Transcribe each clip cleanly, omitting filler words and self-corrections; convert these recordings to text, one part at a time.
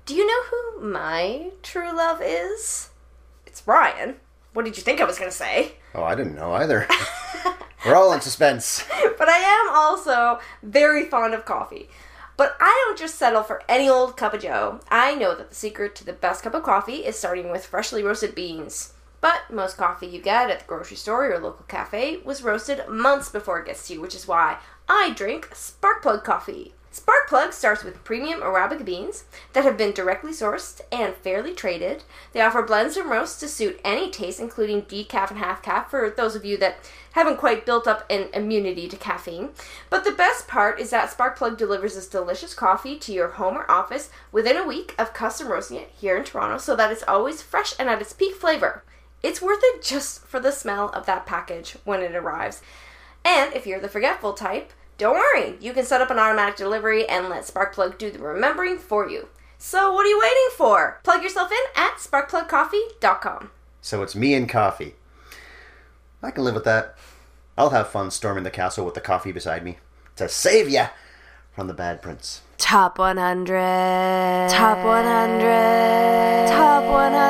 Do you know who my true love is? It's Ryan. What did you think I was going to say? Oh, I didn't know either. We're all in suspense. But I am also very fond of coffee. But I don't just settle for any old cup of joe. I know that the secret to the best cup of coffee is starting with freshly roasted beans. But most coffee you get at the grocery store or local cafe was roasted months before it gets to you, which is why I drink Sparkplug coffee. Sparkplug starts with premium Arabica beans that have been directly sourced and fairly traded. They offer blends and roasts to suit any taste, including decaf and half calf for those of you that haven't quite built up an immunity to caffeine. But the best part is that Sparkplug delivers this delicious coffee to your home or office within a week of custom roasting it here in Toronto so that it's always fresh and at its peak flavor. It's worth it just for the smell of that package when it arrives. And if you're the forgetful type, don't worry, you can set up an automatic delivery and let Sparkplug do the remembering for you. So what are you waiting for? Plug yourself in at sparkplugcoffee.com. So it's me and coffee. I can live with that. I'll have fun storming the castle with the coffee beside me to save ya from the bad prince. Top 100. Top 100. Top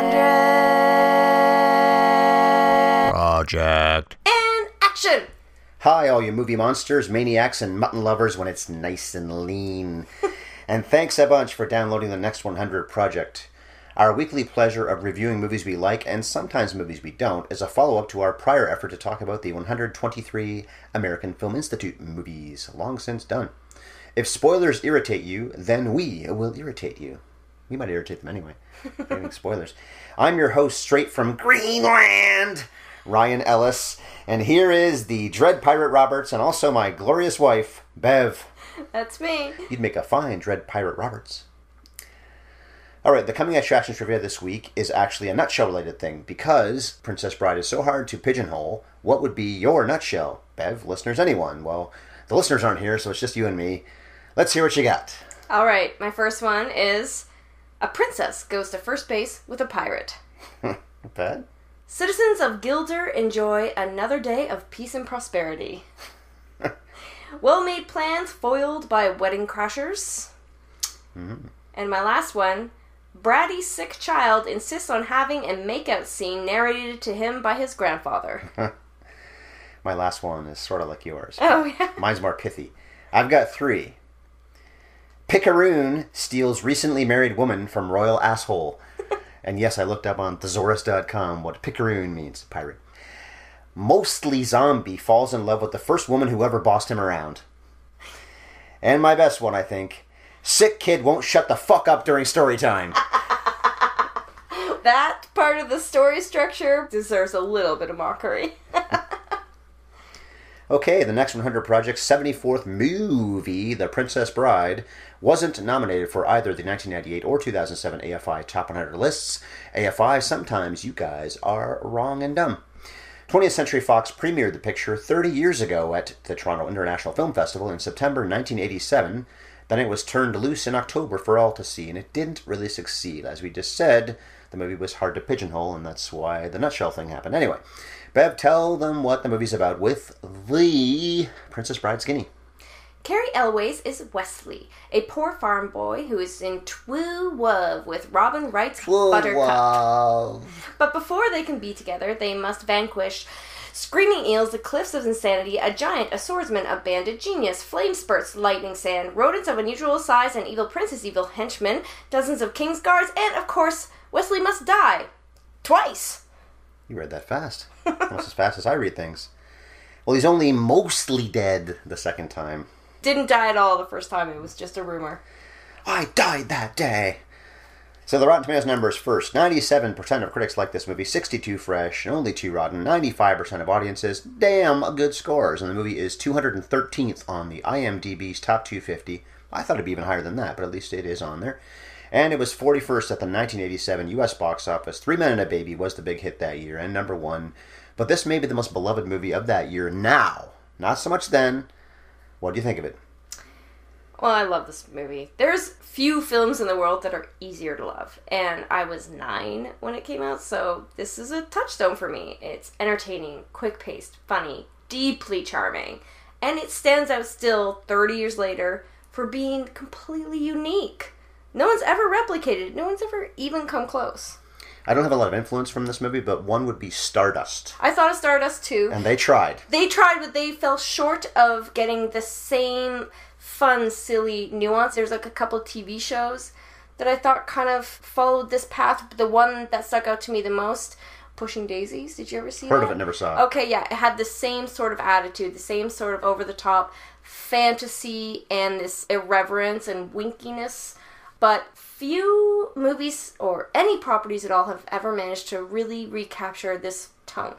100. Project. And action! Hi, all you movie monsters, maniacs, and mutton lovers when it's nice and lean. And thanks a bunch for downloading the Next 100 Project. Our weekly pleasure of reviewing movies we like, and sometimes movies we don't, is a follow-up to our prior effort to talk about the 123 American Film Institute movies, long since done. If spoilers irritate you, then we will irritate you. We might irritate them anyway. Spoilers. I'm your host, straight from Greenland, Ryan Ellis, and here is the Dread Pirate Roberts, and also my glorious wife, Bev. That's me. You'd make a fine Dread Pirate Roberts. Alright, the coming attractions trivia this week is actually a nutshell-related thing, because Princess Bride is so hard to pigeonhole. What would be your nutshell? Bev, listeners, anyone? Well, the listeners aren't here, so it's just you and me. Let's hear what you got. Alright, my first one is a princess goes to first base with a pirate. Bad? Citizens of Gilder enjoy another day of peace and prosperity. Well-made plans foiled by wedding crashers. Mm-hmm. And my last one, bratty sick child insists on having a makeout scene narrated to him by his grandfather. My last one is sort of like yours. Oh, yeah. Mine's more pithy. I've got 3. Picaroon steals recently married woman from royal asshole. And yes, I looked up on thesaurus.com what picaroon means, pirate. Mostly zombie falls in love with the first woman who ever bossed him around. And my best one, I think, sick kid won't shut the fuck up during story time. That part of the story structure deserves a little bit of mockery. Okay, the Next 100 Project's 74th movie, The Princess Bride, wasn't nominated for either the 1998 or 2007 AFI Top 100 lists. AFI, sometimes you guys are wrong and dumb. 20th Century Fox premiered the picture 30 years ago at the Toronto International Film Festival in September 1987. Then it was turned loose in October for all to see, and it didn't really succeed. As we just said, the movie was hard to pigeonhole, and that's why the nutshell thing happened. Anyway, Bev, tell them what the movie's about with the Princess Bride skinny. Carrie Elways is Wesley, a poor farm boy who is in true love with Robin Wright's Buttercup. But before they can be together, they must vanquish screaming eels, the cliffs of insanity, a giant, a swordsman, a bandit genius, flame spurts, lightning sand, rodents of unusual size, an evil princess, evil henchmen, dozens of king's guards, and, of course, Wesley must die. Twice. You read that fast. Almost as fast as I read things. Well, he's only mostly dead the second time. Didn't die at all the first time. It was just a rumor. I died that day. So the Rotten Tomatoes numbers first. 97% of critics like this movie, 62 fresh, and only 2 rotten. 95% of audiences, damn good scores. And the movie is 213th on the IMDb's Top 250. I thought it'd be even higher than that, but at least it is on there. And it was 41st at the 1987 U.S. box office. 3 Men and a Baby was the big hit that year, and number 1. But this may be the most beloved movie of that year now. Not so much then. What do you think of it? Well, I love this movie. There's few films in the world that are easier to love. And I was 9 when it came out, so this is a touchstone for me. It's entertaining, quick-paced, funny, deeply charming. And it stands out still 30 years later for being completely unique. No one's ever replicated it. No one's ever even come close. I don't have a lot of influence from this movie, but one would be Stardust. I thought of Stardust too. And they tried. They tried, but they fell short of getting the same fun, silly nuance. There's like a couple of TV shows that I thought kind of followed this path. The one that stuck out to me the most, Pushing Daisies. Did you ever see that? Heard of it, never saw it. Okay, yeah. It had the same sort of attitude, the same sort of over-the-top fantasy and this irreverence and winkiness. But few movies or any properties at all have ever managed to really recapture this tone.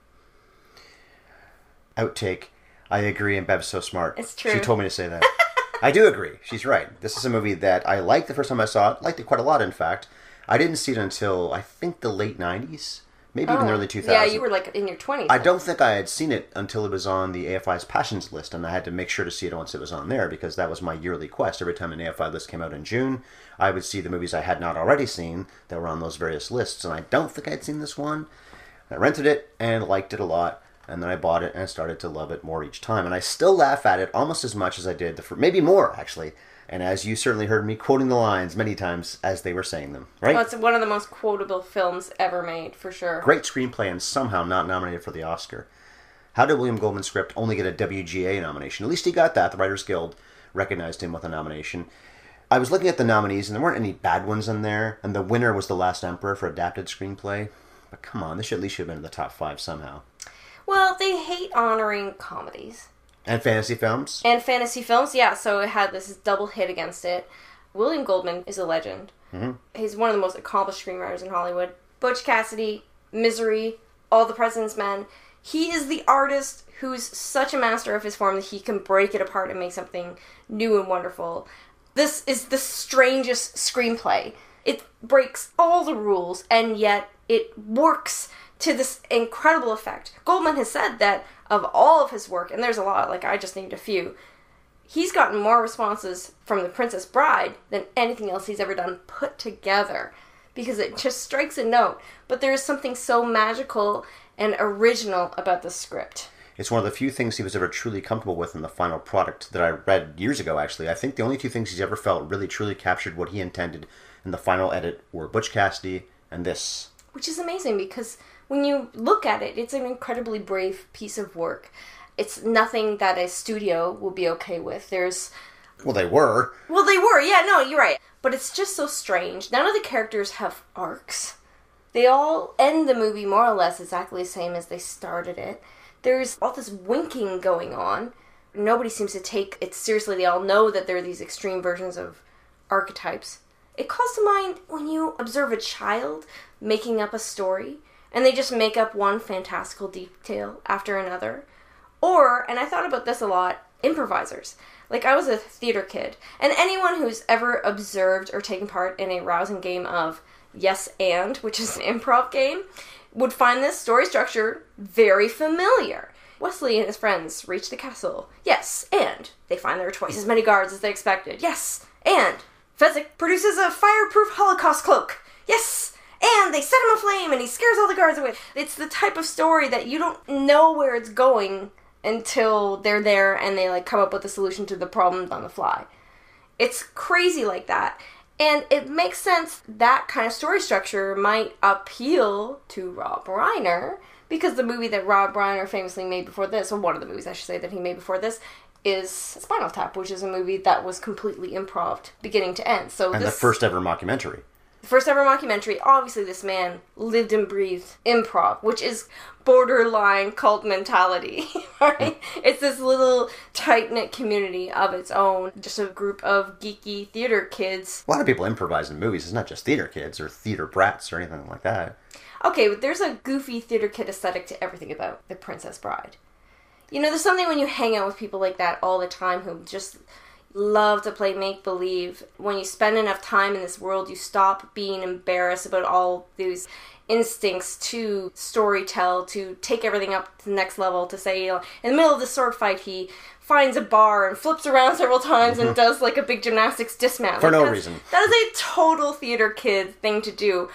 Outtake. I agree, and Bev's so smart. It's true. She told me to say that. I do agree. She's right. This is a movie that I liked the first time I saw it. Liked it quite a lot, in fact. I didn't see it until, I think, the late 90s. Maybe even the early 2000s. Yeah, you were like in your 20s. I don't think I had seen it until it was on the AFI's Passions list, and I had to make sure to see it once it was on there, because that was my yearly quest. Every time an AFI list came out in June, I would see the movies I had not already seen that were on those various lists, and I don't think I'd seen this one. I rented it and liked it a lot, and then I bought it and started to love it more each time. And I still laugh at it almost as much as I did, maybe more, actually. And as you certainly heard me quoting the lines many times as they were saying them, right? Oh, it's one of the most quotable films ever made, for sure. Great screenplay and somehow not nominated for the Oscar. How did William Goldman's script only get a WGA nomination? At least he got that. The Writers Guild recognized him with a nomination. I was looking at the nominees, and there weren't any bad ones in there. And the winner was The Last Emperor for adapted screenplay. But come on, this should at least have been in the top 5 somehow. Well, they hate honoring comedies. And fantasy films? And fantasy films, yeah, so it had this double hit against it. William Goldman is a legend. Mm-hmm. He's one of the most accomplished screenwriters in Hollywood. Butch Cassidy, Misery, All the President's Men. He is the artist who's such a master of his form that he can break it apart and make something new and wonderful. This is the strangest screenplay. It breaks all the rules, and yet it works to this incredible effect. Goldman has said that of all of his work, and there's a lot, like I just named a few, he's gotten more responses from The Princess Bride than anything else he's ever done put together, because it just strikes a note. But there is something so magical and original about the script. It's one of the few things he was ever truly comfortable with in the final product that I read years ago, actually. I think the only 2 things he's ever felt really truly captured what he intended in the final edit were Butch Cassidy and this. Which is amazing, because when you look at it, it's an incredibly brave piece of work. It's nothing that a studio will be okay with. Well, they were. Yeah, no, you're right. But it's just so strange. None of the characters have arcs. They all end the movie more or less exactly the same as they started it. There's all this winking going on. Nobody seems to take it seriously. They all know that there are these extreme versions of archetypes. It calls to mind when you observe a child making up a story, and they just make up one fantastical detail after another. Or, and I thought about this a lot, improvisers. Like, I was a theater kid, and anyone who's ever observed or taken part in a rousing game of Yes and, which is an improv game, would find this story structure very familiar. Wesley and his friends reach the castle. Yes, and they find there are twice as many guards as they expected. Yes, and Fezzik produces a fireproof Holocaust cloak. Yes, and they set him aflame and he scares all the guards away. It's the type of story that you don't know where it's going until they're there and they like come up with a solution to the problem on the fly. It's crazy like that. And it makes sense that kind of story structure might appeal to Rob Reiner, because the movie that Rob Reiner famously made before this, or one of the movies I should say that he made before this, is Spinal Tap, which is a movie that was completely improv, beginning to end. And the first ever mockumentary. The first ever mockumentary. Obviously, this man lived and breathed improv, which is borderline cult mentality, right? It's this little tight-knit community of its own, just a group of geeky theater kids. A lot of people improvise in movies. It's not just theater kids or theater brats or anything like that. Okay, but there's a goofy theater kid aesthetic to everything about The Princess Bride. You know, there's something when you hang out with people like that all the time who just love to play make-believe. When you spend enough time in this world, you stop being embarrassed about all these instincts to storytell, to take everything up to the next level, to say, you know, in the middle of the sword fight, he finds a bar and flips around several times and does like a big gymnastics dismount. For no reason. That is a total theater kid thing to do.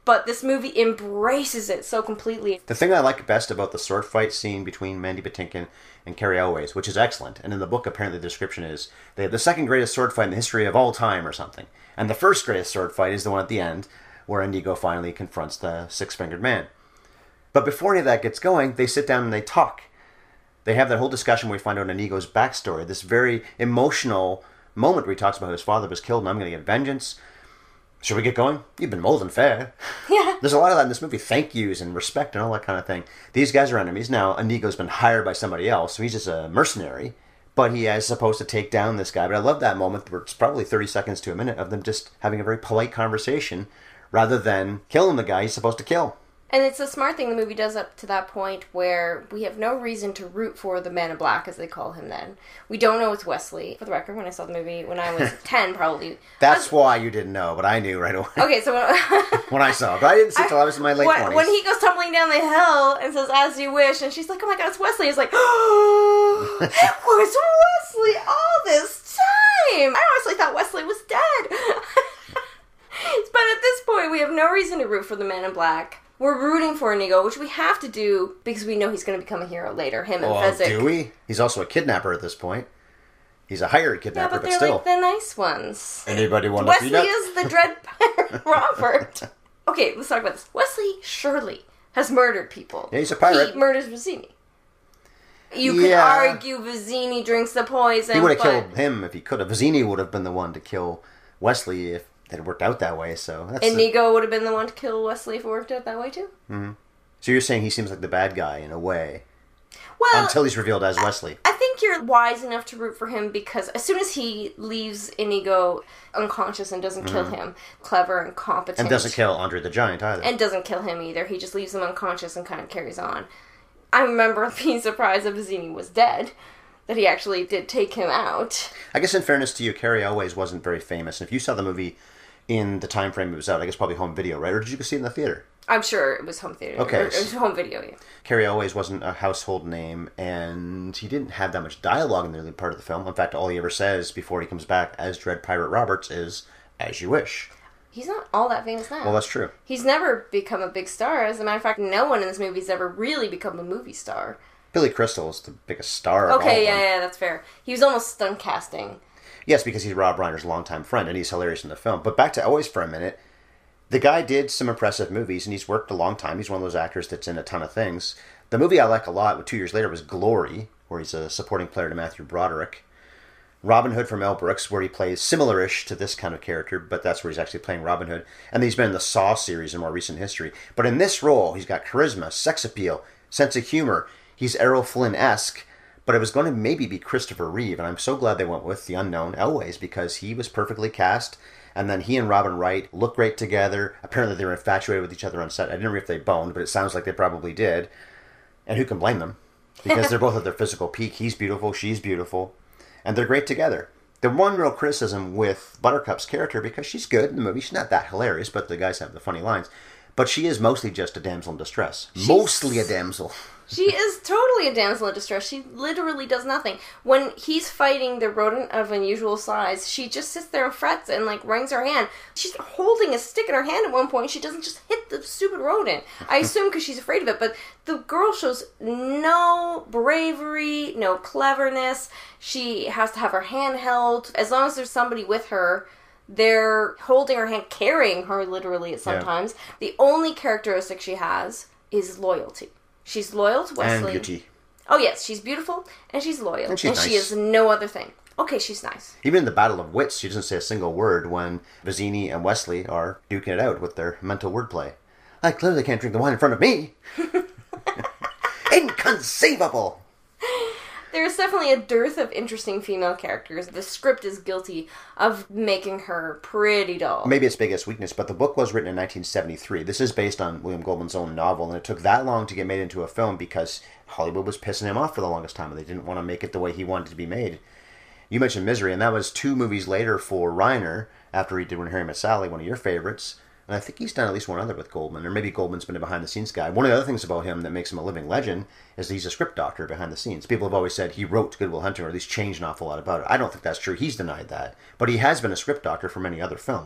but this movie embraces it so completely. The thing I like best about the sword fight scene between Mandy Patinkin and Carrie Elways, which is excellent, and in the book apparently the description is they have the second greatest sword fight in the history of all time or something. And the first greatest sword fight is the one at the end, where Inigo finally confronts the six-fingered man. But before any of that gets going, they sit down and they talk. They have that whole discussion where we find out Inigo's backstory, this very emotional moment where he talks about how his father was killed and I'm going to get vengeance. Should we get going? You've been more than fair. Yeah. There's a lot of that in this movie. Thank yous and respect and all that kind of thing. These guys are enemies. Now, Inigo's been hired by somebody else, so he's just a mercenary. But he is supposed to take down this guy. But I love that moment where it's probably 30 seconds to a minute of them just having a very polite conversation rather than killing the guy he's supposed to kill. And it's a smart thing the movie does up to that point where we have no reason to root for the Man in Black, as they call him then. We don't know it's Wesley. For the record, when I saw the movie when I was 10, probably. That's why you didn't know, but I knew right away. Okay, so when I saw it. But I didn't see it till I was in my late 20s. When he goes tumbling down the hill and says, "As you wish," and she's like, "Oh my god, it's Wesley." It's like, oh, it was Wesley all this time. I honestly thought Wesley was dead. But at this point, we have no reason to root for the Man in Black. We're rooting for Inigo, which we have to do because we know he's going to become a hero later. Him and Fezzik. Do we? He's also a kidnapper at this point. He's a hired kidnapper, but they're still. like the nice ones. Anybody want to Wesley is the Dread Pirate Robert. Okay, let's talk about this. Wesley surely has murdered people. Yeah, he's a pirate. He murders Vizzini. You could argue Vizzini drinks the poison. He would have killed him if he could have. Vizzini would have been the one to kill Wesley if it had worked out that way. So that's Inigo would have been the one to kill Wesley if it worked out that way too? Mm-hmm. So you're saying he seems like the bad guy in a way. Well, until he's revealed as Wesley. I think you're wise enough to root for him because as soon as he leaves Inigo unconscious and doesn't kill him, clever and competent. And doesn't kill Andre the Giant either. And doesn't kill him either. He just leaves him unconscious and kind of carries on. I remember being surprised that Vizzini was dead. That he actually did take him out. I guess in fairness to you, Carrie Elways wasn't very famous. And if you saw the movie in the time frame it was out, I guess probably home video, right? Or did you go see it in the theater? I'm sure it was home theater. Okay. It was home video, yeah. Carrie Elways wasn't a household name, and he didn't have that much dialogue in the early part of the film. In fact, all he ever says before he comes back as Dread Pirate Roberts is, "As you wish." He's not all that famous now. Well, that's true. He's never become a big star. As a matter of fact, no one in this movie has ever really become a movie star. Billy Crystal is the biggest star of all of them. Yeah, that's fair. He was almost stunt casting. Yes, because he's Rob Reiner's longtime friend, and he's hilarious in the film. But back to Elways for a minute. The guy did some impressive movies, and he's worked a long time. He's one of those actors that's in a ton of things. The movie I like a lot, 2 years later, was Glory, where he's a supporting player to Matthew Broderick. Robin Hood from Mel Brooks, where he plays similar-ish to this kind of character, but that's where he's actually playing Robin Hood. And he's been in the Saw series in more recent history. But in this role, he's got charisma, sex appeal, sense of humor. He's Errol Flynn-esque. But it was going to maybe be Christopher Reeve, and I'm so glad they went with the unknown Elways because he was perfectly cast. And then he and Robin Wright look great together. Apparently they were infatuated with each other on set. I didn't know if they boned, but it sounds like they probably did. And who can blame them? Because they're both at their physical peak. He's beautiful, she's beautiful. And they're great together. The one real criticism with Buttercup's character, because she's good in the movie, she's not that hilarious, but the guys have the funny lines. But she is mostly just a damsel in distress. Mostly a damsel. She is totally a damsel in distress. She literally does nothing. When he's fighting the rodent of unusual size, she just sits there and frets and, like, wrings her hand. She's holding a stick in her hand at one point. She doesn't just hit the stupid rodent. I assume because she's afraid of it. But the girl shows no bravery, no cleverness. She has to have her hand held. As long as there's somebody with her, they're holding her hand, carrying her literally at sometimes. Yeah. The only characteristic she has is loyalty. She's loyal to Wesley. And beauty. Oh, yes. She's beautiful, and she's loyal. And she's nice. She is no other thing. Okay, she's nice. Even in the Battle of Wits, she doesn't say a single word when Vizzini and Wesley are duking it out with their mental wordplay. I clearly can't drink the wine in front of me. Inconceivable! There's definitely a dearth of interesting female characters. The script is guilty of making her pretty dull. Maybe its biggest weakness, but the book was written in 1973. This is based on William Goldman's own novel, and it took that long to get made into a film because Hollywood was pissing him off for the longest time, and they didn't want to make it the way he wanted it to be made. You mentioned Misery, and that was 2 movies later for Reiner, after he did When Harry Met Sally, one of your favorites. And I think he's done at least one other with Goldman, or maybe Goldman's been a behind-the-scenes guy. One of the other things about him that makes him a living legend is that he's a script doctor behind the scenes. People have always said he wrote Good Will Hunting, or at least changed an awful lot about it. I don't think that's true. He's denied that. But he has been a script doctor for many other films.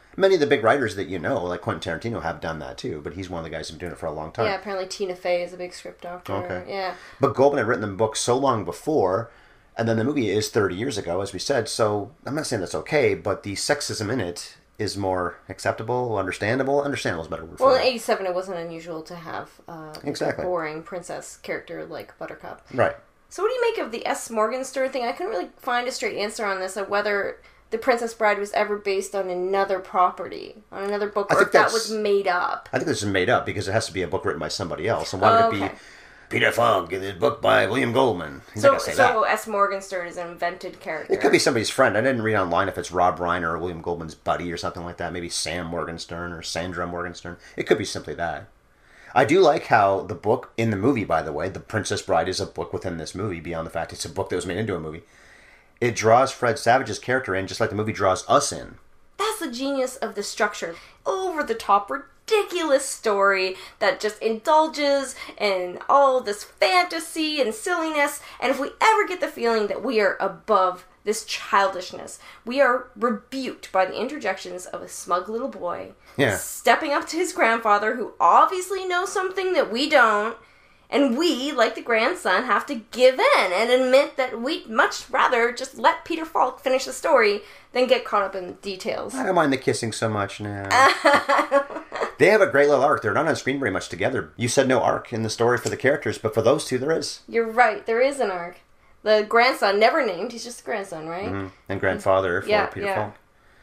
Many of the big writers that you know, like Quentin Tarantino, have done that too, but he's one of the guys who's been doing it for a long time. Yeah, apparently Tina Fey is a big script doctor. Okay. Yeah. But Goldman had written the book so long before, and then the movie is 30 years ago, as we said, so I'm not saying that's okay, but the sexism in it is more acceptable, understandable. Understandable is a better word for Well, it. in 87, it wasn't unusual to have Exactly. a boring princess character like Buttercup. Right. So what do you make of the S. Morgenstern thing? I couldn't really find a straight answer on this, of whether The Princess Bride was ever based on another property, on another book, or if that was made up. I think this is made up because it has to be a book written by somebody else. And why would it be Peter Fogg, the book by William Goldman? So S. Morgenstern is an invented character. It could be somebody's friend. I didn't read online if it's Rob Reiner or William Goldman's buddy or something like that. Maybe Sam Morgenstern or Sandra Morgenstern. It could be simply that. I do like how the book in the movie, by the way, The Princess Bride is a book within this movie, beyond the fact it's a book that was made into a movie. It draws Fred Savage's character in just like the movie draws us in. That's the genius of the structure. Over the top, ridiculous story that just indulges in all this fantasy and silliness. And if we ever get the feeling that we are above this childishness, we are rebuked by the interjections of a smug little boy stepping up to his grandfather, who obviously knows something that we don't. And we, like the grandson, have to give in and admit that we'd much rather just let Peter Falk finish the story than get caught up in the details. I don't mind the kissing so much now. They have a great little arc. They're not on screen very much together. You said no arc in the story for the characters, but for those two there is. You're right, there is an arc. The grandson, never named, he's just a grandson, right? Mm-hmm. And grandfather for Peter Falk.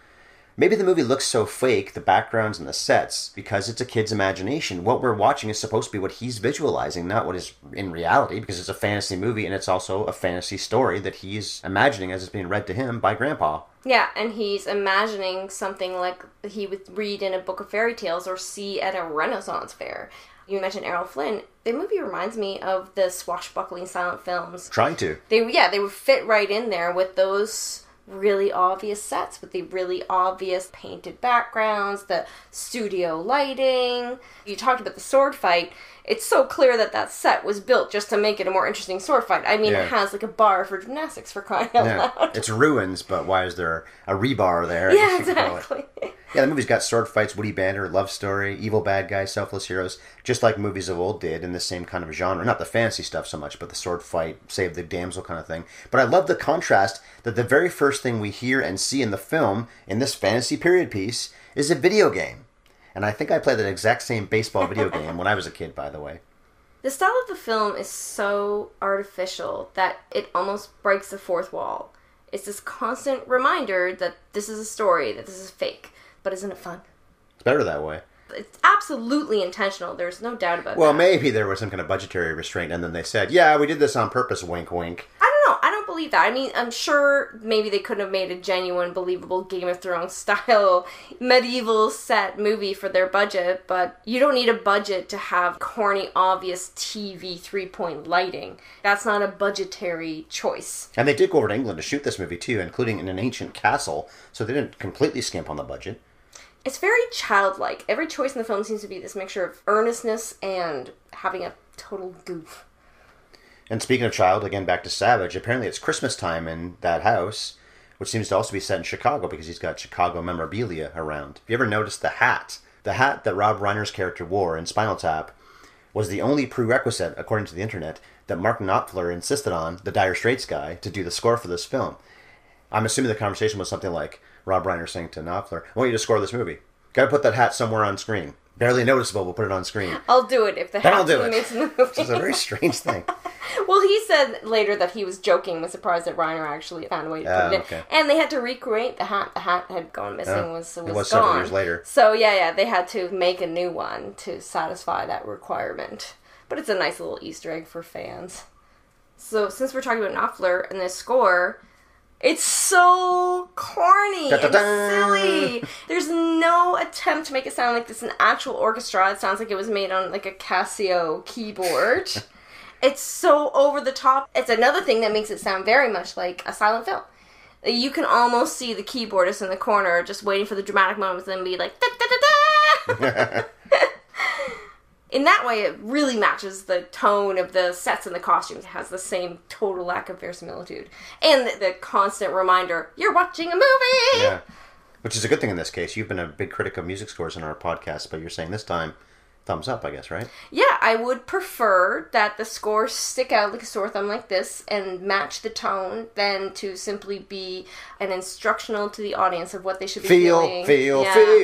Maybe the movie looks so fake, the backgrounds and the sets, because it's a kid's imagination. What we're watching is supposed to be what he's visualizing, not what is in reality, because it's a fantasy movie and it's also a fantasy story that he's imagining as it's being read to him by Grandpa. Yeah, and he's imagining something like he would read in a book of fairy tales or see at a Renaissance fair. You mentioned Errol Flynn. The movie reminds me of the swashbuckling silent films. Trying to. They would fit right in there with those really obvious sets, with the really obvious painted backgrounds, the studio lighting. You talked about the sword fight. It's so clear that that set was built just to make it a more interesting sword fight. I mean, It has like a bar for gymnastics, for crying out loud. It's ruins, but why is there a rebar there? Yeah, exactly. Yeah, the movie's got sword fights, Woody Banner, love story, evil bad guys, selfless heroes, just like movies of old did in the same kind of genre. Not the fantasy stuff so much, but the sword fight, save the damsel kind of thing. But I love the contrast that the very first thing we hear and see in the film, in this fantasy period piece, is a video game. And I think I played that exact same baseball video game when I was a kid, by the way. The style of the film is so artificial that it almost breaks the fourth wall. It's this constant reminder that this is a story, that this is fake. But isn't it fun? It's better that way. It's absolutely intentional. There's no doubt about that. Well, maybe there was some kind of budgetary restraint, and then they said, yeah, we did this on purpose, wink, wink. I don't know. I don't believe that. I mean, I'm sure maybe they couldn't have made a genuine, believable Game of Thrones style medieval set movie for their budget, but you don't need a budget to have corny, obvious TV 3-point lighting. That's not a budgetary choice. And they did go over to England to shoot this movie, too, including in an ancient castle, so they didn't completely skimp on the budget. It's very childlike. Every choice in the film seems to be this mixture of earnestness and having a total goof. And speaking of child, again back to Savage, apparently it's Christmas time in that house, which seems to also be set in Chicago because he's got Chicago memorabilia around. Have you ever noticed the hat? The hat that Rob Reiner's character wore in Spinal Tap was the only prerequisite, according to the internet, that Mark Knopfler insisted on, the Dire Straits guy, to do the score for this film. I'm assuming the conversation was something like Rob Reiner saying to Knopfler, I want you to score this movie. Gotta put that hat somewhere on screen. Barely noticeable, we'll put it on screen. I'll do it if the Then hat I'll do it. makes in the movie. It's a very strange thing. Well, he said later that he was joking, was surprised that Reiner actually found a way to put it in. Okay. And they had to recreate the hat. The hat had gone missing, was it gone. was several years later. So, yeah, they had to make a new one to satisfy that requirement. But it's a nice little Easter egg for fans. So, since we're talking about Knopfler and this score, it's so corny and silly. There's no attempt to make it sound like this is an actual orchestra. It sounds like it was made on like a Casio keyboard. It's so over the top. It's another thing that makes it sound very much like a silent film. You can almost see the keyboardist in the corner just waiting for the dramatic moments and then be like, da-da-da-da! In that way, it really matches the tone of the sets and the costumes. It has the same total lack of verisimilitude. And the constant reminder, you're watching a movie! Yeah. Which is a good thing in this case. You've been a big critic of music scores in our podcast, but you're saying this time, thumbs up, I guess, right? Yeah, I would prefer that the scores stick out like a sore thumb like this and match the tone than to simply be an instructional to the audience of what they should be feeling. Feel.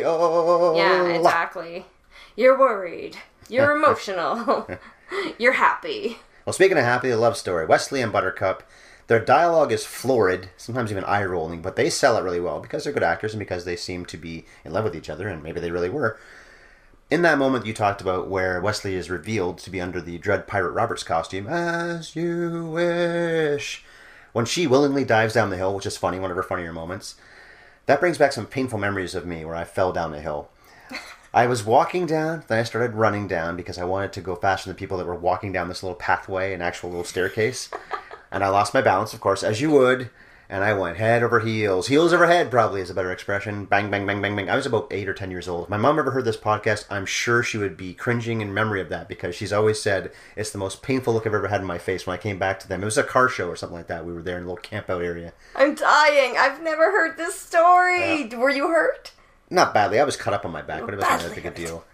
Yeah, exactly. You're worried. You're emotional. You're happy. Well, speaking of happy, a love story. Wesley and Buttercup, their dialogue is florid, sometimes even eye-rolling, but they sell it really well because they're good actors and because they seem to be in love with each other, and maybe they really were. In that moment you talked about where Wesley is revealed to be under the Dread Pirate Roberts costume, as you wish, when she willingly dives down the hill, which is funny, one of her funnier moments, that brings back some painful memories of me where I fell down the hill. I was walking down, then I started running down because I wanted to go faster than the people that were walking down this little pathway, an actual little staircase. And I lost my balance, of course, as you would. And I went head over heels. Heels over head, probably is a better expression. Bang, bang, bang, bang, bang. I was about 8 or 10 years old. If my mom ever heard this podcast, I'm sure she would be cringing in memory of that because she's always said it's the most painful look I've ever had in my face when I came back to them. It was a car show or something like that. We were there in a little camp out area. I'm dying. I've never heard this story. Were you hurt? Not badly. I was cut up on my back, but it wasn't that big a deal.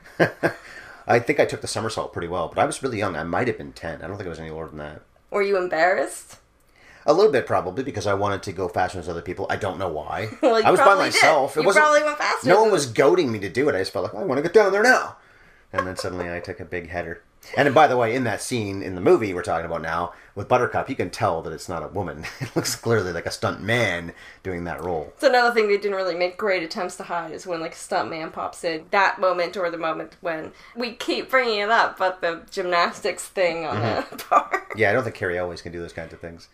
I think I took the somersault pretty well, but I was really young. I might have been 10. I don't think I was any older than that. Were you embarrassed? A little bit, probably, because I wanted to go faster than other people. I don't know why. Well, I was by myself. Did. You probably went faster. No one was goading me to do it. I just felt like, I want to get down there now. And then suddenly I took a big header. And by the way, in that scene in the movie we're talking about now, with Buttercup, you can tell that it's not a woman. It looks clearly like a stunt man doing that role. It's another thing they didn't really make great attempts to hide is when like a stunt man pops in. That moment or the moment when we keep bringing it up, but the gymnastics thing on a bar. Yeah, I don't think Carrie Elways can do those kinds of things.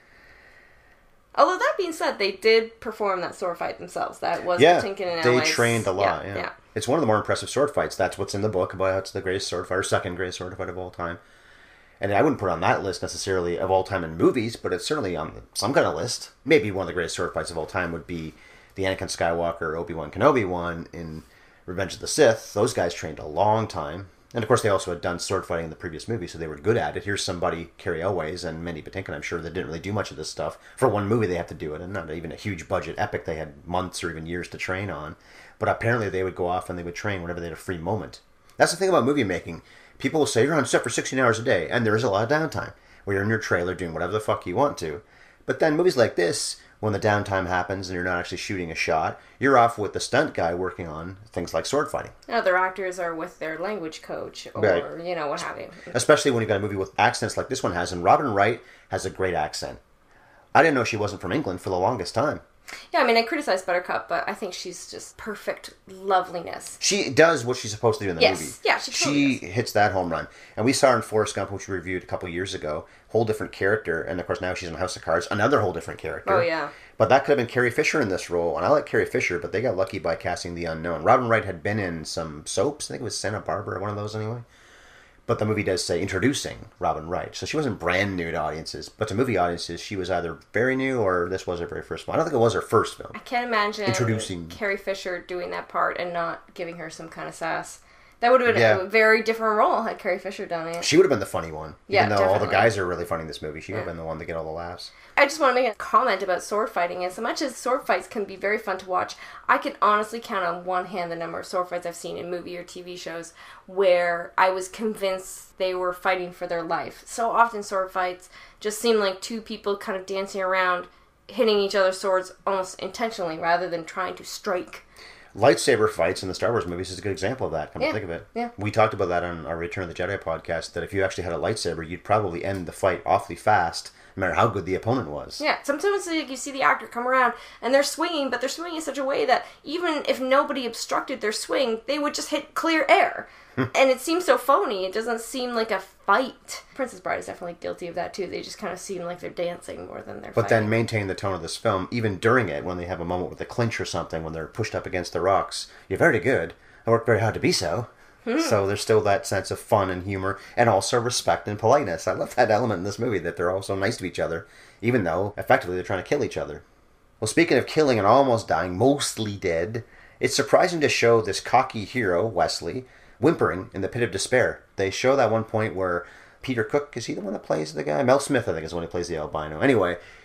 Although that being said, they did perform that sword fight themselves. That was Patinkin and they Elways. trained a lot. Yeah. It's one of the more impressive sword fights. That's what's in the book about how it's the greatest sword fight, or second greatest sword fight of all time. And I wouldn't put it on that list necessarily of all time in movies, but it's certainly on some kind of list. Maybe one of the greatest sword fights of all time would be the Anakin Skywalker, Obi-Wan Kenobi one in Revenge of the Sith. Those guys trained a long time. And of course they also had done sword fighting in the previous movie, so they were good at it. Here's somebody, Carrie Elways and Mandy Patinkin, I'm sure, that didn't really do much of this stuff. For one movie they have to do it, and not even a huge budget epic they had months or even years to train on. But apparently they would go off and they would train whenever they had a free moment. That's the thing about movie making. People will say, you're on set for 16 hours a day, and there is a lot of downtime, where you're in your trailer doing whatever the fuck you want to. But then movies like this, when the downtime happens and you're not actually shooting a shot, you're off with the stunt guy working on things like sword fighting. Other actors are with their language coach or, right. What have you. Especially when you've got a movie with accents like this one has, and Robin Wright has a great accent. I didn't know she wasn't from England for the longest time. Yeah, I mean, I criticize Buttercup, but I think she's just perfect loveliness. She does what she's supposed to do in the movie. Yeah, she totally does. Hits that home run. And we saw her in Forrest Gump, which we reviewed a couple years ago. Whole different character. And of course now she's in House of Cards. Another whole different character. Oh, yeah. But that could have been Carrie Fisher in this role. And I like Carrie Fisher, but they got lucky by casting the unknown. Robin Wright had been in some soaps. I think it was Santa Barbara, one of those anyway. But the movie does say introducing Robin Wright. So she wasn't brand new to audiences. But to movie audiences, she was either very new or this was her very first film. I don't think it was her first film. I can't imagine introducing Carrie Fisher doing that part and not giving her some kind of sass. That would have been a very different role had Carrie Fisher done it. She would have been the funny one. Yeah, even though definitely. all the guys are really funny in this movie. She would have been the one to get all the laughs. I just want to make a comment about sword fighting. As much as sword fights can be very fun to watch, I can honestly count on one hand the number of sword fights I've seen in movie or TV shows where I was convinced they were fighting for their life. So often sword fights just seem like two people kind of dancing around, hitting each other's swords almost intentionally rather than trying to strike. Lightsaber fights in the Star Wars movies is a good example of that, come to think of it. Yeah. We talked about that on our Return of the Jedi podcast, that if you actually had a lightsaber, you'd probably end the fight awfully fast, no matter how good the opponent was. Yeah, sometimes you see the actor come around and they're swinging, but they're swinging in such a way that even if nobody obstructed their swing, they would just hit clear air. And it seems so phony. It doesn't seem like a fight. Princess Bride is definitely guilty of that too. They just kind of seem like they're dancing more than they're But fighting. then maintain the tone of this film, even during it, when they have a moment with a clinch or something, when they're pushed up against the rocks. You're very good. I worked very hard to be so. So there's still that sense of fun and humor, and also respect and politeness. I love that element in this movie, that they're all so nice to each other, even though, effectively, they're trying to kill each other. Well, speaking of killing and almost dying, mostly dead, it's surprising to show this cocky hero, Wesley, whimpering in the pit of despair. They show that one point where Peter Cook, is he the one that plays the guy? Mel Smith, I think, is the one who plays the albino. Anyway,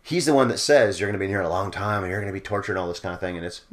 he's the one that says you're going to be in here a long time and you're going to be tortured and all this kind of thing. And it's...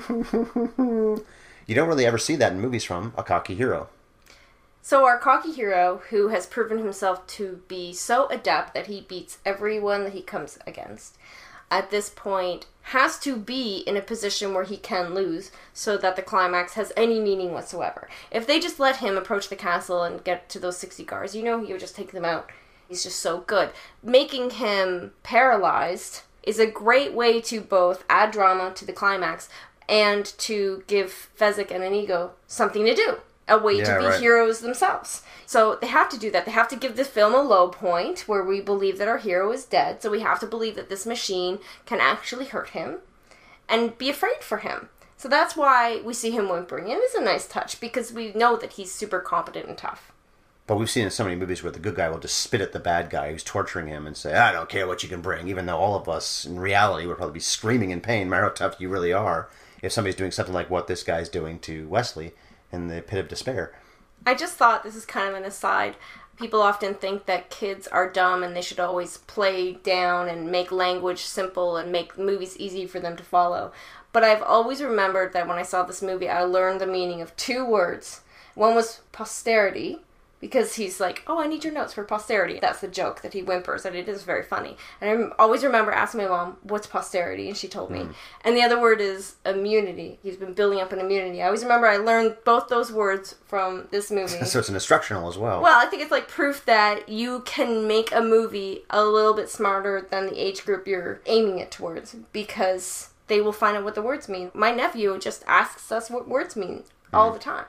You don't really ever see that in movies from a cocky hero. So our cocky hero, who has proven himself to be so adept that he beats everyone that he comes against, at this point has to be in a position where he can lose so that the climax has any meaning whatsoever. If they just let him approach the castle and get to those 60 guards, he would just take them out. He's just so good. Making him paralyzed is a great way to both add drama to the climax and to give Fezzik and Inigo something to do. A way to be heroes themselves. So they have to do that. They have to give the film a low point where we believe that our hero is dead. So we have to believe that this machine can actually hurt him and be afraid for him. So that's why we see him whimpering. And it is a nice touch because we know that he's super competent and tough. But we've seen in so many movies where the good guy will just spit at the bad guy who's torturing him and say, I don't care what you can bring, even though all of us in reality would probably be screaming in pain, no matter how tough you really are, if somebody's doing something like what this guy's doing to Wesley in the pit of despair. I just thought, this is kind of an aside, people often think that kids are dumb and they should always play down and make language simple and make movies easy for them to follow. But I've always remembered that when I saw this movie, I learned the meaning of two words. One was posterity, because he's like, oh, I need your notes for posterity. That's the joke that he whimpers, and it is very funny. And I always remember asking my mom, what's posterity? And she told me. And the other word is immunity. He's been building up an immunity. I always remember I learned both those words from this movie. So it's an instructional as well. Well, I think it's like proof that you can make a movie a little bit smarter than the age group you're aiming it towards, because they will find out what the words mean. My nephew just asks us what words mean all the time.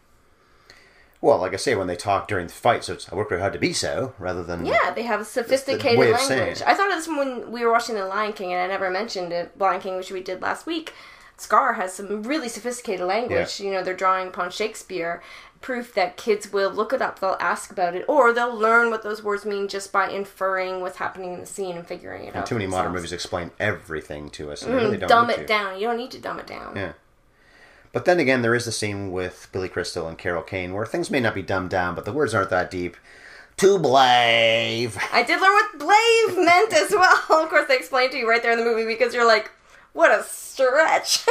Well, like I say, when they talk during the fight, so I work very hard to be so, rather than... Yeah, they have a sophisticated language. I thought of this when we were watching The Lion King, and I never mentioned it, Lion King, which we did last week. Scar has some really sophisticated language. Yeah. They're drawing upon Shakespeare. Proof that kids will look it up, they'll ask about it, or they'll learn what those words mean just by inferring what's happening in the scene and figuring it out. And too many modern movies explain everything to us, and they really don't dumb it down. You don't need to dumb it down. Yeah. But then again, there is the scene with Billy Crystal and Carol Kane where things may not be dumbed down, but the words aren't that deep. To Blave. I did learn what Blave meant as well. Of course, they explained to you right there in the movie because you're like, what a stretch.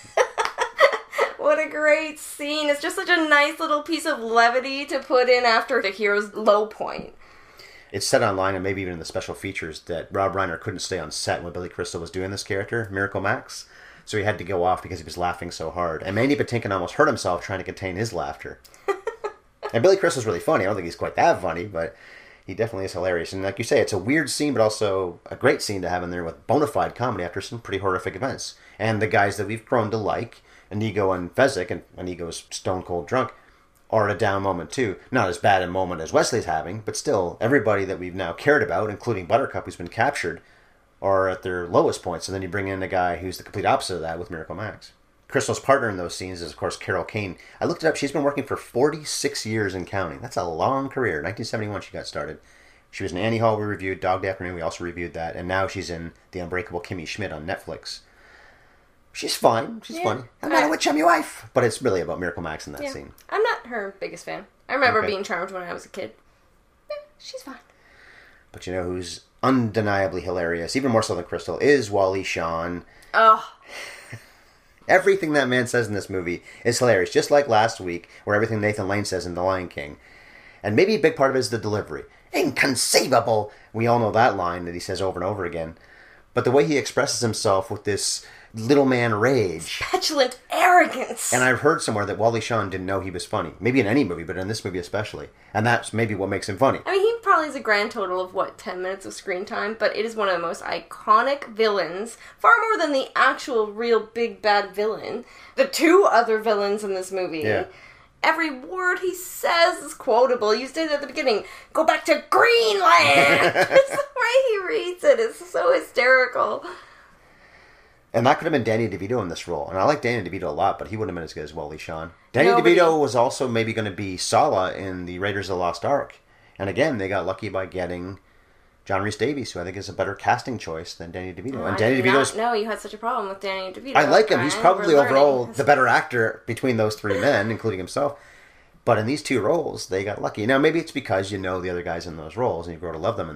What a great scene. It's just such a nice little piece of levity to put in after the hero's low point. It's said online, and maybe even in the special features, that Rob Reiner couldn't stay on set when Billy Crystal was doing this character, Miracle Max. So he had to go off because he was laughing so hard. And Mandy Patinkin almost hurt himself trying to contain his laughter. And Billy Crystal's really funny. I don't think he's quite that funny, but he definitely is hilarious. And like you say, it's a weird scene, but also a great scene to have in there with bona fide comedy after some pretty horrific events. And the guys that we've grown to like, Inigo and Fezzik, and Inigo's stone cold drunk, are at a down moment too. Not as bad a moment as Wesley's having, but still, everybody that we've now cared about, including Buttercup, who's been captured, are at their lowest points, and then you bring in a guy who's the complete opposite of that with Miracle Max. Crystal's partner in those scenes is, of course, Carol Kane. I looked it up. She's been working for 46 years and counting. That's a long career. 1971 she got started. She was in Annie Hall we reviewed, Dog Day Afternoon we also reviewed that, and now she's in The Unbreakable Kimmy Schmidt on Netflix. She's fine. She's funny. I'm not a witch, I'm your wife. But it's really about Miracle Max in that scene. I'm not her biggest fan. I remember being charmed when I was a kid. Yeah, she's fine. But you know who's undeniably hilarious, even more so than Crystal, is Wally Shawn. Oh. Everything that man says in this movie is hilarious, just like last week, where everything Nathan Lane says in The Lion King. And maybe a big part of it is the delivery. Inconceivable! We all know that line that he says over and over again. But the way he expresses himself with this little man rage. Petulant arrogance. And I've heard somewhere that Wally Shawn didn't know he was funny. Maybe in any movie, but in this movie especially. And that's maybe what makes him funny. I mean, he probably has a grand total of, 10 minutes of screen time, but it is one of the most iconic villains, far more than the actual real big bad villain. The two other villains in this movie. Yeah. Every word he says is quotable. You said at the beginning, go back to Greenland! It's the way he reads it. It's so hysterical. And that could have been Danny DeVito in this role. And I like Danny DeVito a lot, but he wouldn't have been as good as Wally Shawn. Danny DeVito was also maybe going to be Sala in the Raiders of the Lost Ark. And again, they got lucky by getting John Rhys Davies, who I think is a better casting choice than Danny DeVito. Oh, and Danny DeVito's... No, you had such a problem with Danny DeVito. I like him. He's probably overall the better actor between those three men, including himself. But in these two roles, they got lucky. Now, maybe it's because you know the other guys in those roles and you grow to love them in them.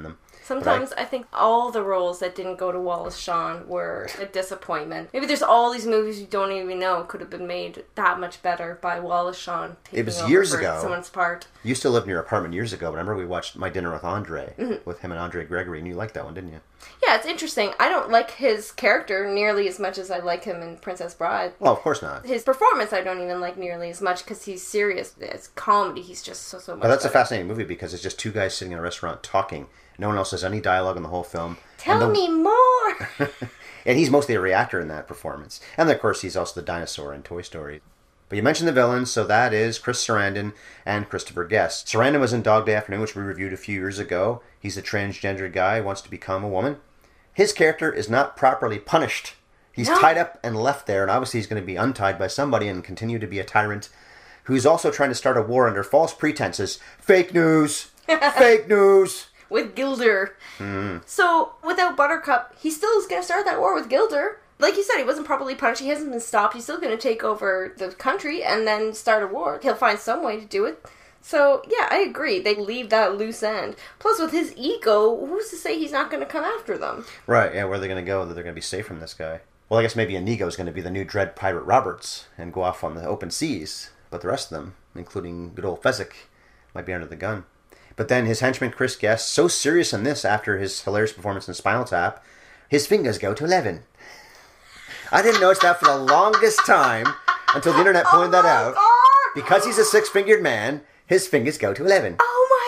Sometimes I think all the roles that didn't go to Wallace Shawn were a disappointment. Maybe there's all these movies you don't even know could have been made that much better by Wallace Shawn taking It was over years for ago. someone's part. You used to live in your apartment years ago, but I remember we watched My Dinner with Andre with him and Andre Gregory, and you liked that one, didn't you? Yeah, it's interesting. I don't like his character nearly as much as I like him in Princess Bride. Well, of course not. His performance I don't even like nearly as much because he's serious. It's comedy. He's just so much But that's better. a fascinating movie because it's just two guys sitting in a restaurant talking. No one else has any dialogue in the whole film. Tell me more! And he's mostly a reactor in that performance. And of course, he's also the dinosaur in Toy Story. But you mentioned the villains, so that is Chris Sarandon and Christopher Guest. Sarandon was in Dog Day Afternoon, which we reviewed a few years ago. He's a transgender guy who wants to become a woman. His character is not properly punished. He's tied up and left there, and obviously he's going to be untied by somebody and continue to be a tyrant who's also trying to start a war under false pretenses. Fake news! Fake news! With Gilder. So, without Buttercup, he still is going to start that war with Gilder. Like you said, he wasn't properly punished. He hasn't been stopped. He's still going to take over the country and then start a war. He'll find some way to do it. So, yeah, I agree. They leave that loose end. Plus, with his ego, who's to say he's not going to come after them? Right, yeah, where are they going to go that they're going to be safe from this guy? Well, I guess maybe Inigo is going to be the new Dread Pirate Roberts and go off on the open seas. But the rest of them, including good old Fezzik, might be under the gun. But then his henchman Chris Guest, so serious in this after his hilarious performance in Spinal Tap, his fingers go to 11. I didn't notice that for the longest time until the internet pointed that out. God! Because he's a six-fingered man, his fingers go to 11.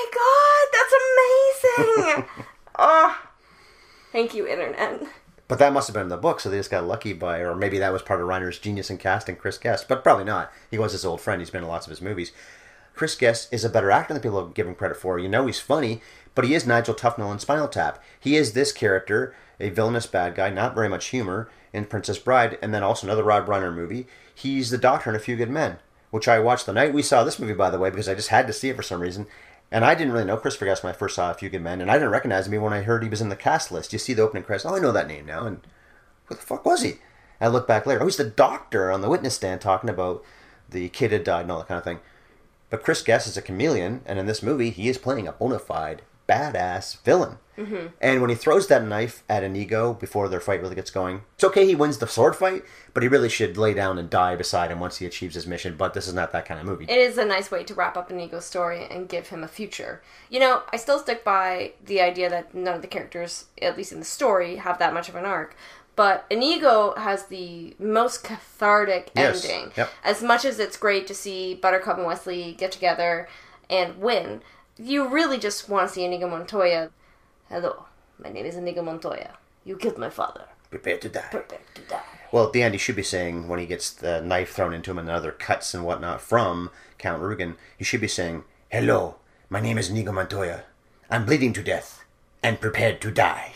Oh my god, that's amazing! Oh, thank you, internet. But that must have been in the book, so they just got lucky by, or maybe that was part of Reiner's genius in casting Chris Guest, but probably not. He was his old friend. He's been in lots of his movies. Chris Guest is a better actor than people give him credit for. You know he's funny, but he is Nigel Tufnell in Spinal Tap. He is this character, a villainous bad guy, not very much humor, in Princess Bride, and then also another Rob Reiner movie. He's the doctor in A Few Good Men, which I watched the night we saw this movie, by the way, because I just had to see it for some reason. And I didn't really know Christopher Guest when I first saw A Few Good Men, and I didn't recognize him when I heard he was in the cast list. You see the opening credits, oh, I know that name now, and who the fuck was he? I look back later, oh, he's the doctor on the witness stand talking about the kid had died and all that kind of thing. But Chris Guest is a chameleon, and in this movie, he is playing a bona fide, badass villain. Mm-hmm. And when he throws that knife at Inigo before their fight really gets going, it's okay he wins the sword fight, but he really should lay down and die beside him once he achieves his mission, but this is not that kind of movie. It is a nice way to wrap up Inigo's story and give him a future. You know, I still stick by the idea that none of the characters, at least in the story, have that much of an arc. But Inigo has the most cathartic ending. Yep. As much as it's great to see Buttercup and Wesley get together and win, you really just want to see Inigo Montoya. Hello, my name is Inigo Montoya. You killed my father. Prepare to die. Prepare to die. Well, at the end, he should be saying, when he gets the knife thrown into him and other cuts and whatnot from Count Rugen, he should be saying, hello, my name is Inigo Montoya. I'm bleeding to death and prepared to die.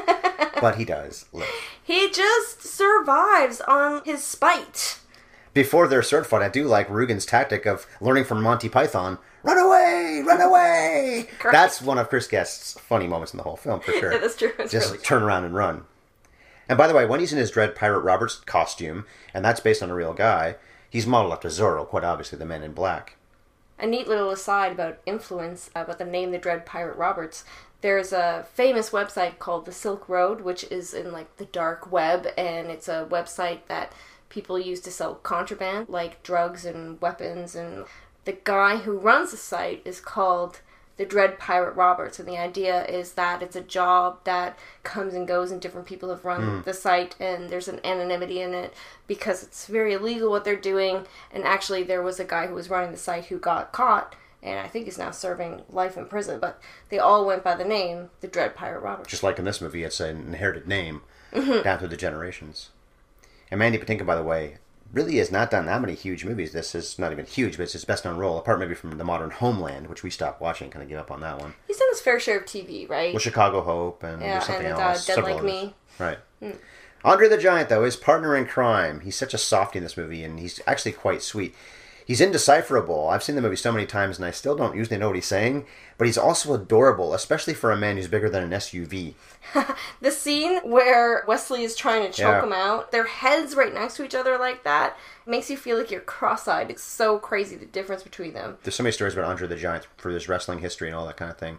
But he does live. He just survives on his spite. Before their sword fight, I do like Rugen's tactic of learning from Monty Python. Run away! Run away! Correct. That's one of Chris Guest's funny moments in the whole film, for sure. Yeah, that's true. It's Just really turn around and run. And by the way, when he's in his Dread Pirate Roberts costume, and that's based on a real guy, he's modeled after Zorro, quite obviously, the Man in Black. A neat little aside about influence, about the name The Dread Pirate Roberts. There's a famous website called The Silk Road, which is in, like, the dark web, and it's a website that people use to sell contraband, like drugs and weapons, and the guy who runs the site is called The Dread Pirate Roberts, and the idea is that it's a job that comes and goes, and different people have run the site, and there's an anonymity in it, because it's very illegal what they're doing, and actually there was a guy who was running the site who got caught, and I think is now serving life in prison, but they all went by the name The Dread Pirate Roberts. Just like in this movie, it's an inherited name down through the generations. And Mandy Patinkin, by the way, really has not done that many huge movies. This is not even huge, but it's his best known role, apart maybe from the modern Homeland, which we stopped watching, kind of give up on that one. He's done his fair share of TV, right? Well, Chicago Hope, and there's something else. Dead several Like others. Me. Right. Andre the Giant, though, is partner in crime. He's such a softie in this movie, and he's actually quite sweet. He's indecipherable. I've seen the movie so many times, and I still don't usually know what he's saying. But he's also adorable, especially for a man who's bigger than an SUV. The scene where Wesley is trying to choke him out, their heads right next to each other like that, makes you feel like you're cross-eyed. It's so crazy, the difference between them. There's so many stories about Andre the Giant through his wrestling history and all that kind of thing.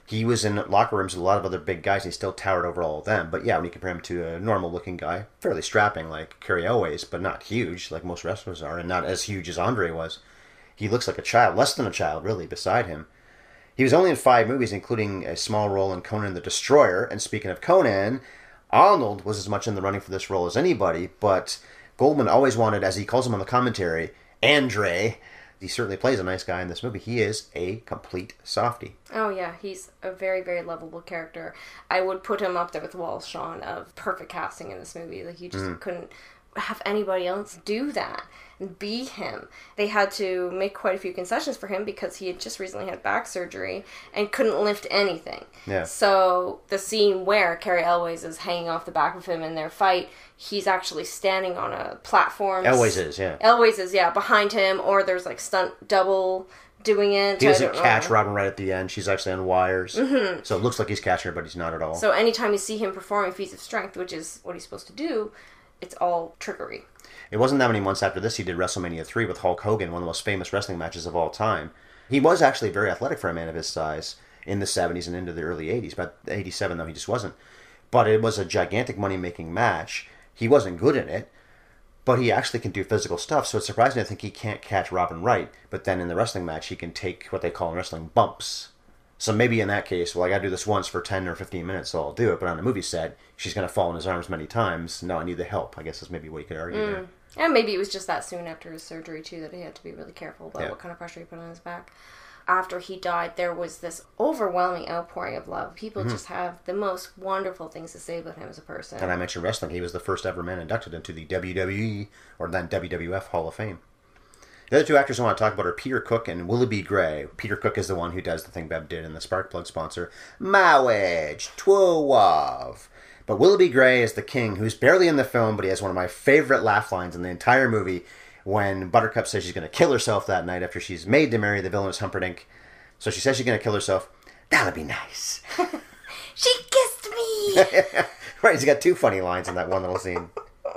He was in locker rooms with a lot of other big guys, and he still towered over all of them. But yeah, when you compare him to a normal-looking guy, fairly strapping like Cary Elwes, but not huge like most wrestlers are, and not as huge as Andre was. He looks like a child, less than a child, really, beside him. He was only in 5 movies, including a small role in Conan the Destroyer. And speaking of Conan, Arnold was as much in the running for this role as anybody, but Goldman always wanted, as he calls him on the commentary, Andre. He certainly plays a nice guy in this movie. He is a complete softie. Oh yeah, he's a very, very lovable character. I would put him up there with Wallace Shawn of perfect casting in this movie. Like, you just couldn't have anybody else do that and be him. They had to make quite a few concessions for him because he had just recently had back surgery and couldn't lift anything. Yeah. So the scene where Cary Elwes is hanging off the back of him in their fight, he's actually standing on a platform. Elwes is, yeah. Elwes is, yeah, behind him, or there's like stunt double doing it. He doesn't catch Robin right at the end. She's actually on wires. Mm-hmm. So it looks like he's catching her, but he's not at all. So anytime you see him performing feats of strength, which is what he's supposed to do, it's all trickery. It wasn't that many months after this he did WrestleMania 3 with Hulk Hogan, one of the most famous wrestling matches of all time. He was actually very athletic for a man of his size in the 70s and into the early 80s. But 87, though, he just wasn't. But it was a gigantic money-making match. He wasn't good in it, but he actually can do physical stuff, so it's surprising to think he can't catch Robin Wright. But then in the wrestling match, he can take what they call in wrestling bumps. So maybe in that case, well, I gotta do this once for 10 or 15 minutes, so I'll do it. But on a movie set, she's gonna fall in his arms many times. No, I need the help, I guess is maybe what you could argue there. And maybe it was just that soon after his surgery, too, that he had to be really careful about what kind of pressure he put on his back. After he died, there was this overwhelming outpouring of love. People just have the most wonderful things to say about him as a person. And I mentioned wrestling. He was the first ever man inducted into the WWE, or then WWF Hall of Fame. The other 2 actors I want to talk about are Peter Cook and Willoughby Gray. Peter Cook is the one who does the thing Bev did in the Sparkplug sponsor, Mowage, Twelve. But Willoughby Gray is the king, who's barely in the film, but he has one of my favorite laugh lines in the entire movie when Buttercup says she's going to kill herself that night after she's made to marry the villainous Humperdinck. So she says she's going to kill herself. That'll be nice. She kissed me! Right, he's got 2 funny lines in that one little scene.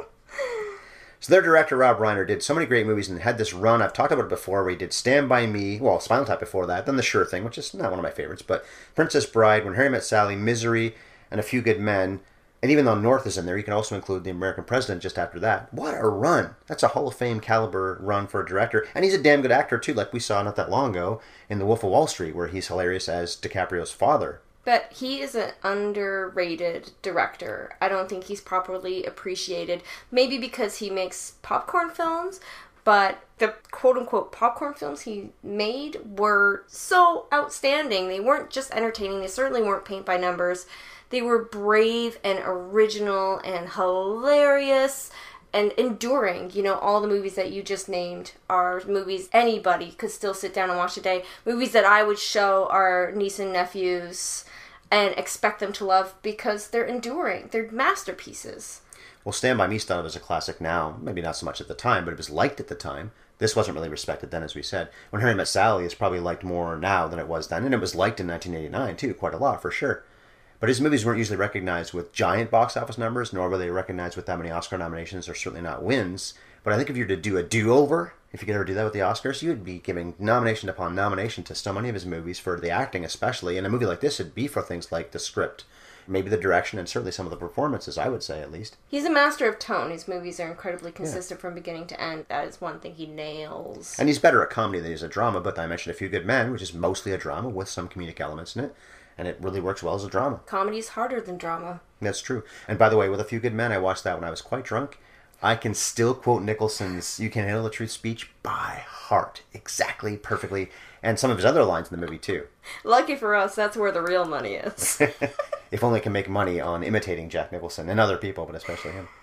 So their director, Rob Reiner, did so many great movies and had this run. I've talked about it before, where he did Stand By Me, well, Spinal Tap before that, then The Sure Thing, which is not one of my favorites, but Princess Bride, When Harry Met Sally, Misery, and A Few Good Men. And even though North is in there, you can also include The American President just after that. What a run! That's a Hall of Fame caliber run for a director. And he's a damn good actor, too, like we saw not that long ago in The Wolf of Wall Street, where he's hilarious as DiCaprio's father. But he is an underrated director. I don't think he's properly appreciated. Maybe because he makes popcorn films, but the quote-unquote popcorn films he made were so outstanding. They weren't just entertaining. They certainly weren't paint by numbers. They were brave and original and hilarious and enduring. You know, all the movies that you just named are movies anybody could still sit down and watch today. Movies that I would show our niece and nephews and expect them to love because they're enduring. They're masterpieces. Well, Stand By Me's thought of as a classic now. Maybe not so much at the time, but it was liked at the time. This wasn't really respected then, as we said. When Harry Met Sally is probably liked more now than it was then, and it was liked in 1989, too, quite a lot, for sure. But his movies weren't usually recognized with giant box office numbers, nor were they recognized with that many Oscar nominations, or certainly not wins. But I think if you were to do a do-over, if you could ever do that with the Oscars, you would be giving nomination upon nomination to so many of his movies, for the acting especially. And a movie like this would be for things like the script, maybe the direction, and certainly some of the performances, I would say, at least. He's a master of tone. His movies are incredibly consistent from beginning to end. That is one thing he nails. And he's better at comedy than he is at drama, but I mentioned A Few Good Men, which is mostly a drama with some comedic elements in it. And it really works well as a drama. Comedy's harder than drama. That's true. And by the way, with A Few Good Men, I watched that when I was quite drunk. I can still quote Nicholson's "You Can't Handle the Truth" speech by heart. Exactly, perfectly. And some of his other lines in the movie, too. Lucky for us, that's where the real money is. If only I can make money on imitating Jack Nicholson and other people, but especially him.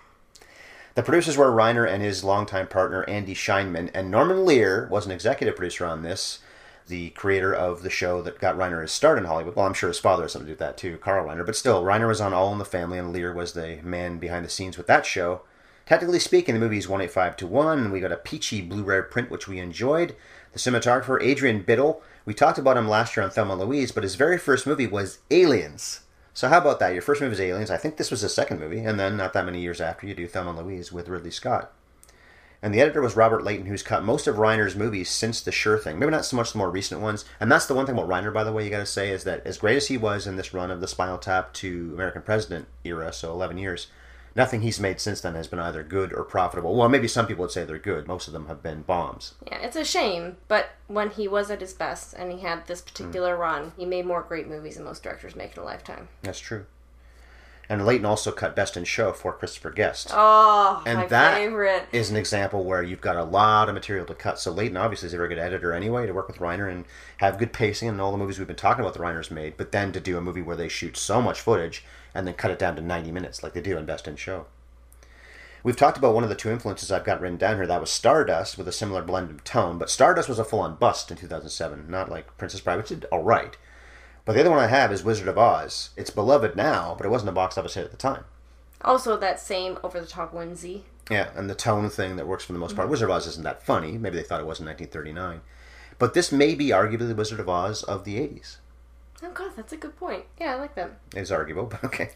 The producers were Reiner and his longtime partner, Andy Scheinman. And Norman Lear was an executive producer on this, the creator of the show that got Reiner his start in Hollywood. Well, I'm sure his father has something to do with that too, Carl Reiner. But still, Reiner was on All in the Family, and Lear was the man behind the scenes with that show. Technically speaking, the movie's 185-1, and we got a peachy Blu-ray print, which we enjoyed. The cinematographer, Adrian Biddle, we talked about him last year on Thelma and Louise, but his very first movie was Aliens. So how about that? Your first movie was Aliens. I think this was his second movie, and then not that many years after, you do Thelma and Louise with Ridley Scott. And the editor was Robert Layton, who's cut most of Reiner's movies since The Sure Thing. Maybe not so much the more recent ones. And that's the one thing about Reiner, by the way, you got to say, is that as great as he was in this run of the Spinal Tap to American President era, so 11 years, nothing he's made since then has been either good or profitable. Well, maybe some people would say they're good. Most of them have been bombs. Yeah, it's a shame, but when he was at his best and he had this particular run, he made more great movies than most directors make in a lifetime. That's true. And Layton also cut Best in Show for Christopher Guest. Oh, and my that favorite. Is an example where you've got a lot of material to cut. So Layton obviously is a very good editor anyway, to work with Reiner and have good pacing in all the movies we've been talking about the Reiner's made, but then to do a movie where they shoot so much footage and then cut it down to 90 minutes like they do in Best in Show. We've talked about one of the two influences I've got written down here. That was Stardust with a similar blend of tone, but Stardust was a full-on bust in 2007, not like Princess Bride, which did all right. But the other one I have is Wizard of Oz. It's beloved now, but it wasn't a box office hit at the time. Also that same over-the-top whimsy. Yeah, and the tone thing that works for the most part. Wizard of Oz isn't that funny. Maybe they thought it was in 1939. But this may be arguably the Wizard of Oz of the 80s. Oh god, that's a good point. Yeah, I like that. It's arguable, but okay.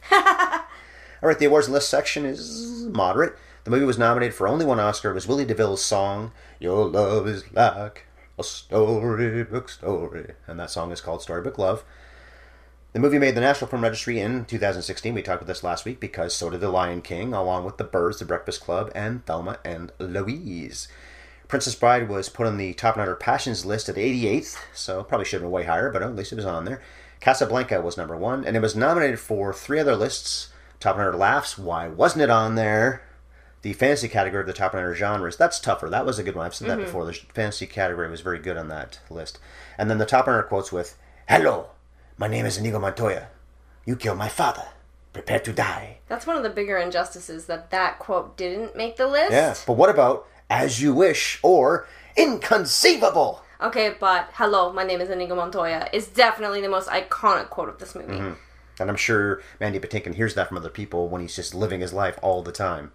All right, the awards list section is moderate. The movie was nominated for only one Oscar. It was Willie DeVille's song, Your Love is Like a Storybook Story. And that song is called Storybook Love. The movie made the National Film Registry in 2016. We talked about this last week because so did The Lion King, along with The Birds, The Breakfast Club, and Thelma and Louise. Princess Bride was put on the Top 100 Passions list at 88th, so probably should have been way higher, but at least it was on there. Casablanca was number 1, and it was nominated for 3 other lists. Top 100 Laughs, why wasn't it on there? The fantasy category of the top 100 genres, that's tougher. That was a good one. I've said that before. The fantasy category was very good on that list. And then the top 100 quotes with, Hello, my name is Inigo Montoya. You killed my father. Prepare to die. That's one of the bigger injustices, that quote didn't make the list. Yeah, but what about As You Wish or Inconceivable? Okay, but Hello, my name is Inigo Montoya is definitely the most iconic quote of this movie. Mm-hmm. And I'm sure Mandy Patinkin hears that from other people when he's just living his life all the time.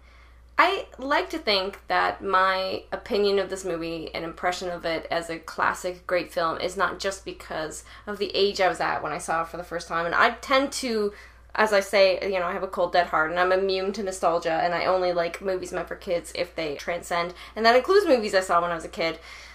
I like to think that my opinion of this movie and impression of it as a classic, great film is not just because of the age I was at when I saw it for the first time. And I tend to, as I say, I have a cold, dead heart, and I'm immune to nostalgia, and I only like movies meant for kids if they transcend. And that includes movies I saw when I was a kid.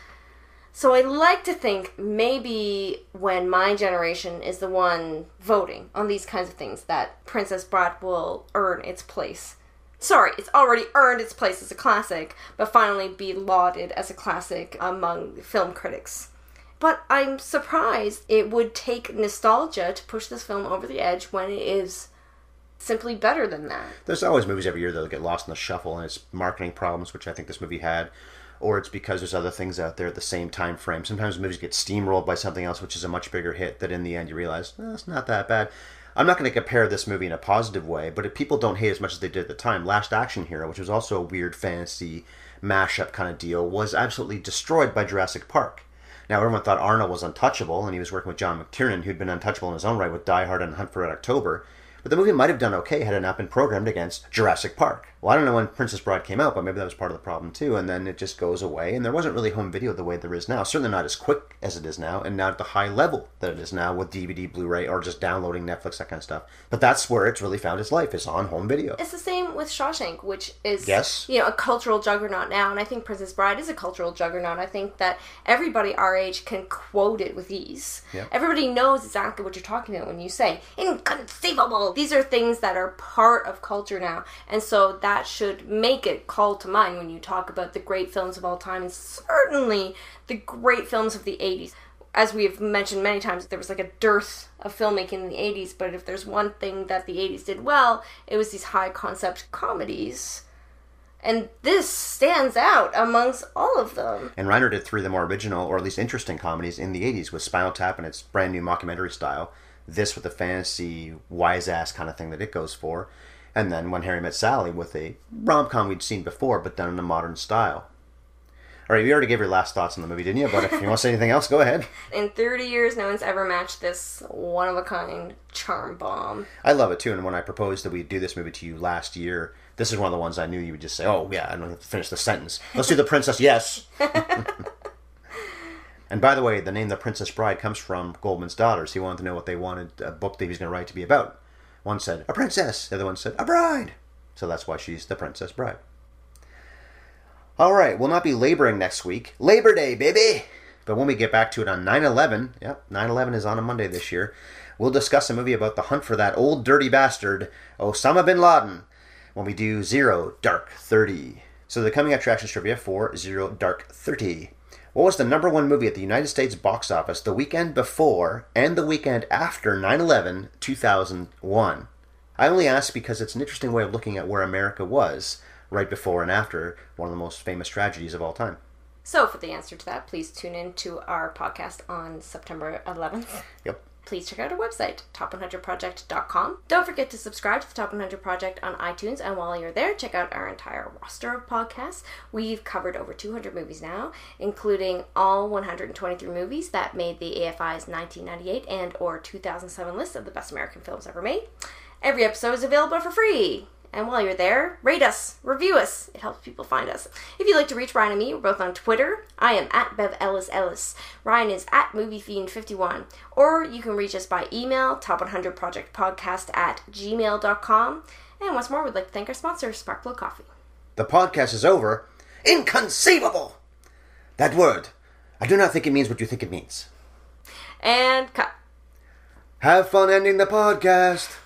So I like to think maybe when my generation is the one voting on these kinds of things, that Princess Bride will earn its place. Sorry, it's already earned its place as a classic, but finally be lauded as a classic among film critics. But I'm surprised it would take nostalgia to push this film over the edge when it is simply better than that. There's always movies every year that get lost in the shuffle, and it's marketing problems, which I think this movie had, or it's because there's other things out there at the same time frame. Sometimes movies get steamrolled by something else, which is a much bigger hit, that in the end you realize, it's not that bad. I'm not going to compare this movie in a positive way, but if people don't hate as much as they did at the time, Last Action Hero, which was also a weird fantasy mashup kind of deal, was absolutely destroyed by Jurassic Park. Now, everyone thought Arnold was untouchable, and he was working with John McTiernan, who'd been untouchable in his own right with Die Hard and Hunt for Red October. But the movie might have done okay had it not been programmed against Jurassic Park. Well, I don't know when Princess Bride came out, but maybe that was part of the problem too, and then it just goes away, and there wasn't really home video the way there is now. Certainly not as quick as it is now, and not at the high level that it is now with DVD, Blu-ray, or just downloading Netflix, that kind of stuff. But that's where it's really found its life, is on home video. It's the same with Shawshank, which is yes. A cultural juggernaut now, and I think Princess Bride is a cultural juggernaut. I think that everybody our age can quote it with ease. Yep. Everybody knows exactly what you're talking about when you say, inconceivable! These are things that are part of culture now, and so that should make it call to mind when you talk about the great films of all time, and certainly the great films of the 80s. As we have mentioned many times, there was like a dearth of filmmaking in the 80s, but if there's one thing that the 80s did well, it was these high-concept comedies. And this stands out amongst all of them. And Reiner did 3 of the more original, or at least interesting comedies in the 80s, with Spinal Tap and its brand new mockumentary style, this with the fantasy, wise-ass kind of thing that it goes for, and then When Harry Met Sally with a rom-com we'd seen before, but done in a modern style. All right, you already gave your last thoughts on the movie, didn't you? But if you want to say anything else, go ahead. In 30 years, no one's ever matched this one-of-a-kind charm bomb. I love it, too, and when I proposed that we do this movie to you last year, this is one of the ones I knew you would just say, oh, yeah, I don't have to finish the sentence. Let's do The Princess, yes! And by the way, the name The Princess Bride comes from Goldman's daughters. He wanted to know what they wanted a book that he was going to write to be about. One said, a princess. The other one said, a bride. So that's why she's The Princess Bride. Alright, we'll not be laboring next week. Labor Day, baby! But when we get back to it on 9/11, yep, 9/11 is on a Monday this year, we'll discuss a movie about the hunt for that old dirty bastard, Osama bin Laden, when we do Zero Dark 30. So the coming attractions trivia for Zero Dark 30. What was the number one movie at the United States box office the weekend before and the weekend after 9/11, 2001? I only ask because it's an interesting way of looking at where America was right before and after one of the most famous tragedies of all time. So for the answer to that, please tune in to our podcast on September 11th. Yep. Please check out our website, top100project.com. Don't forget to subscribe to the Top 100 Project on iTunes, and while you're there, check out our entire roster of podcasts. We've covered over 200 movies now, including all 123 movies that made the AFI's 1998 and or 2007 list of the best American films ever made. Every episode is available for free. And while you're there, rate us, review us. It helps people find us. If you'd like to reach Ryan and me, we're both on Twitter. I am at Bev Ellis Ellis. Ryan is at MovieFiend51. Or you can reach us by email, top100projectpodcast@gmail.com. And once more, we'd like to thank our sponsor, Sparklow Coffee. The podcast is over. Inconceivable! That word. I do not think it means what you think it means. And cut. Have fun ending the podcast.